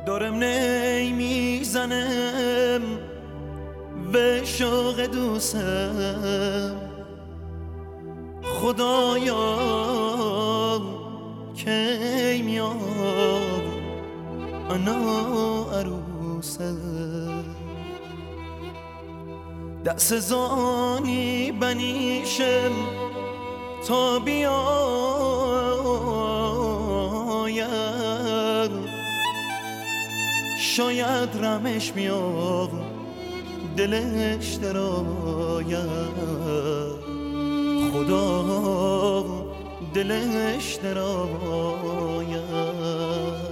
دارم نمیزنم به شوق دوستم، خدایا کی میاد انا عروسم. دست زانی بنیشم تا بیاید، شاید رمش میاد دلش دراید، خدا دلش دراید.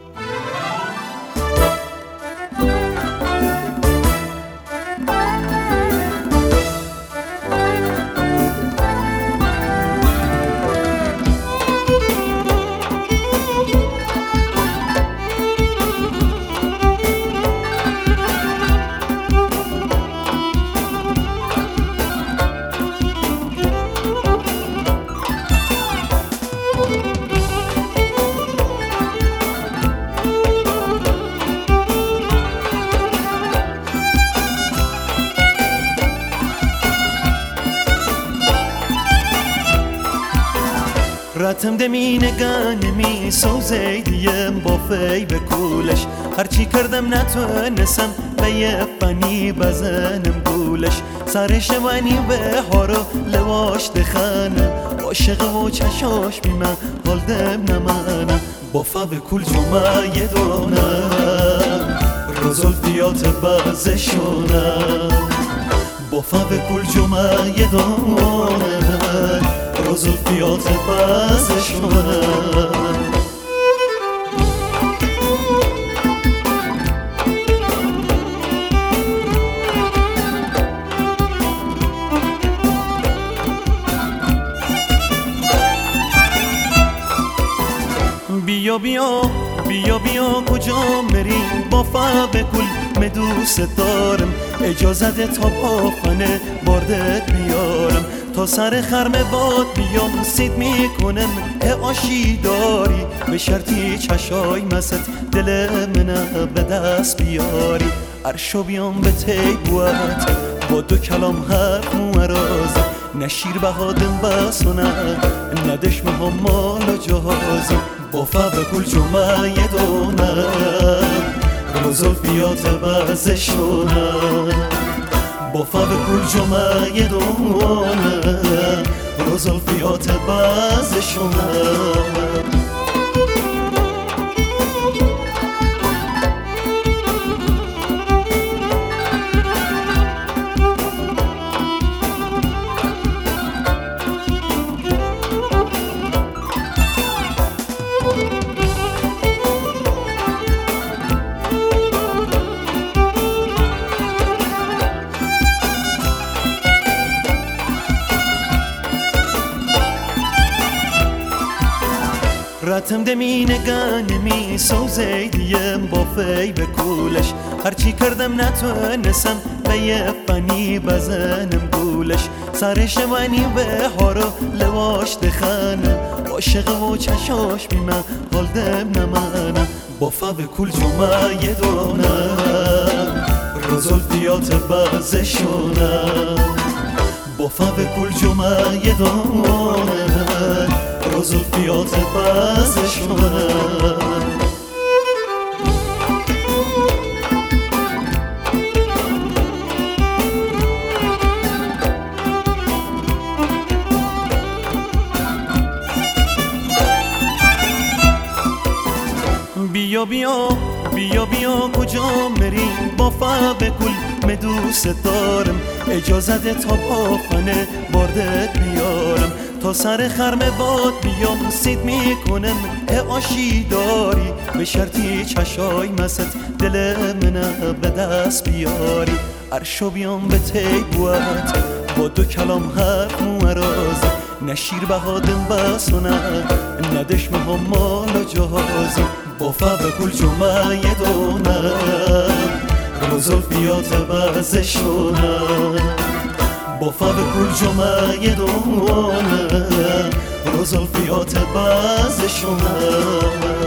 رتم دمینگان می سوزیدیم با فی به کولش، هرچی کردم نتونستم به یه فنی بزنم گولش. سرش ونی به هارو لواش دخانه، عاشق و چشاش بی من حال دم نمانه. با فا به کول جمعه یه دونه رزولفیات بازشونه، با فا به کول جمعه یه دونه رزولفیات بازشونه. بیا بیا بیا بیا کجا میری با فا به کول من دوست دارم، اجازه ده تا پاخانه باردت بیارم، تا سر خرم باد بیام سید میکنم عاشی داری، به شرطی چشای مست دل منه به دست بیاری. عرشو بیام به تیبوت با دو کلام حرف مرازم، نشیر بهادم بسونه ندشمه ها مال و جهازم. با فا به کول جمعه یه دونه رزولفیات بازشونه، با فا به کول جمعه یه دونه رزولفیات بازشونه. رتم دمینگان می سوزیدیم با فی به کولش، هرچی کردم نتونستم به یه فنی بزنم گولش. سرش ونی به هارو لواش دخانه، عاشق و چشاش بی من حال دم نمانه. با فا به کول جمعه یه دونه رزولفیات بازشونه، با فا به کول جمعه یه دونه رزولفیات بازشونه. بیا بیا بیا بیا کجا میری با فا به کول من دوست دارم، اجازه ده تا پاخانه باردت بیارم، تا سر خرم باد بیام سید میکنم عاشی داری، به شرطی چشای مست دل منه به دست بیاری. عرشو بیام به تیبوت با دو کلام حرف مرازم، نشیر بهادم بسونه ندشمه ها مال و جهازم. با فا به کول جمعه یه دونه رزولفیات بازشونه، با فا به کول جمعه یه دونه رزولفیات بازشونه.